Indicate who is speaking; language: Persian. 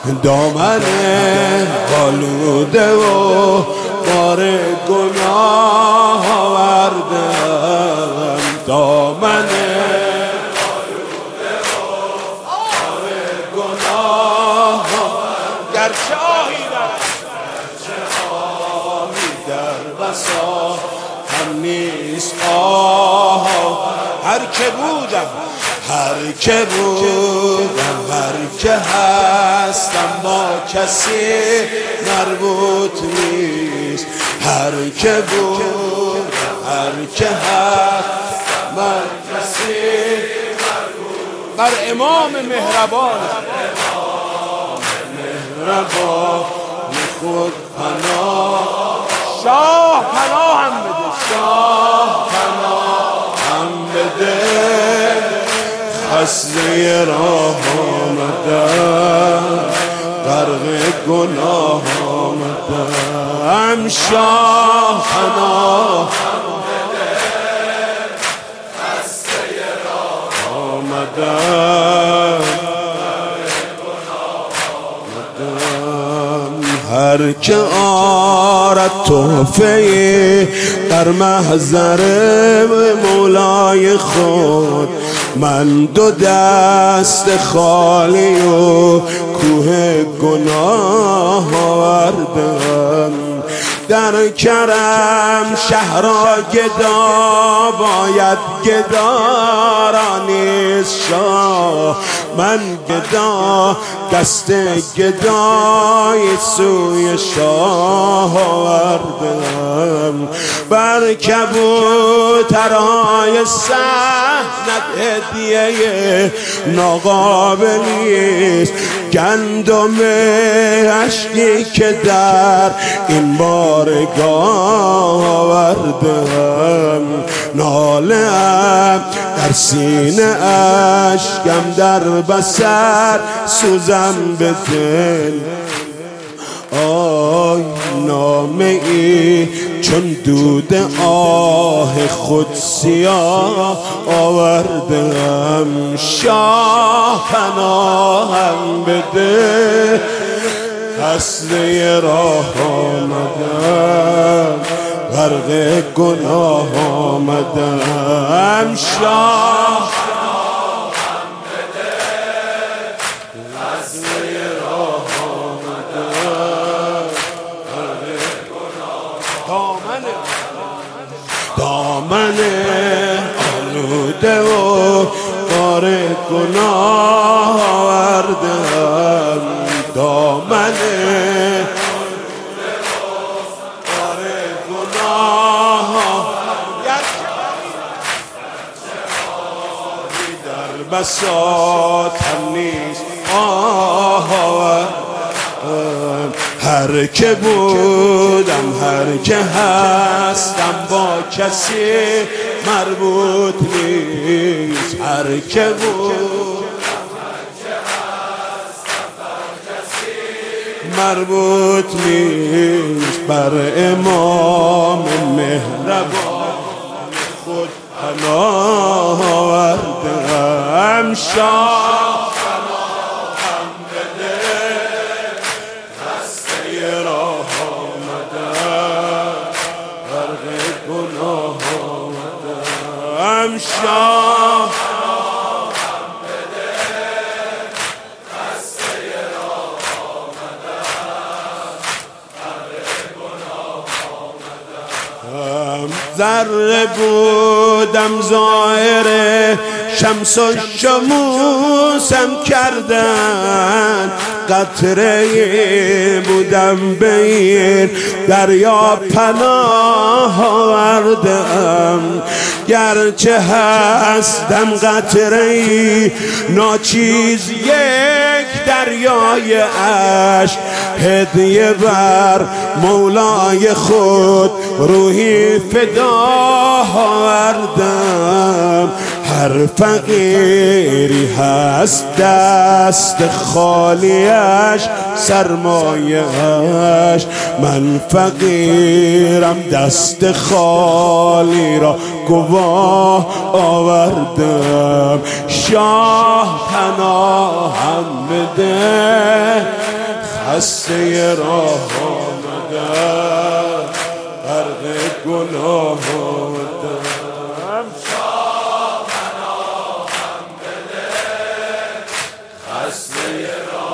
Speaker 1: دامن آلوده و بار گناه آوردم، دامن آلوده و بار گناه، گرچه آهی در بساط هم نیست آه. هر که بودم هر که هستم با کسی مربوط نیست. هر که هست بر کسی مربوط، بر امام مهربان خود پناه. شاه پناه هم بده، شاه پناه هم بده. خسته راه آمدم، غرق گناه آمدم. شاه پناه هم بده، خسته راه آمدم. هر که آرد تحفه در محضر مولای خود، من دو دست خالی و کوه گناه آوردم. در کرم شهرا گدا باید گدا را نیست شاه. من گدا دست گدای سوی شاه آوردم. بر کبوترهای سحنت هدیه ناقابلیست. گندم اشکی که در این بارگاه آوردم. ناله‌ام در سینه، اشکم در بصر، سوزم به دل. آی نامه ای چون دود آه خود سیاه آوردم. شاه پناهم بده، خسته راه آمدم، غرق گناه آمدم. شاه پناهم بده، خسته راه آمدم، غرق گناه. دامن آلوده و بار گناه آوردم. دامن بساط هم نیست آه. هر که بودم هر که هستم با کسی مربوط نیست. هر که بودم هر که هستم با کسی مربوط نیست. بر امام مهربان خود پناه آوردم. شاه پناهم بده، خسته راه آمدم، غرق گناه آمدم. شاه پناهم بده، خسته راه آمدم، غرق گناه آمدم. ذره بودم ظاهر شمس و شموسم کردن، قطره بودم به این دریا پناه آوردم. گرچه هستم قطره ناچیز یک دریای اشک، هدیه بر مولای خود روحی فدا آوردم. هر فقیری هست دست خالیش سرمایه‌اش، من فقیرم دست خالی را گواه آوردم. شاه پناهم بده خسته راه آمدم، غرق گناه آمدم. شاه پناهم بده خسته راه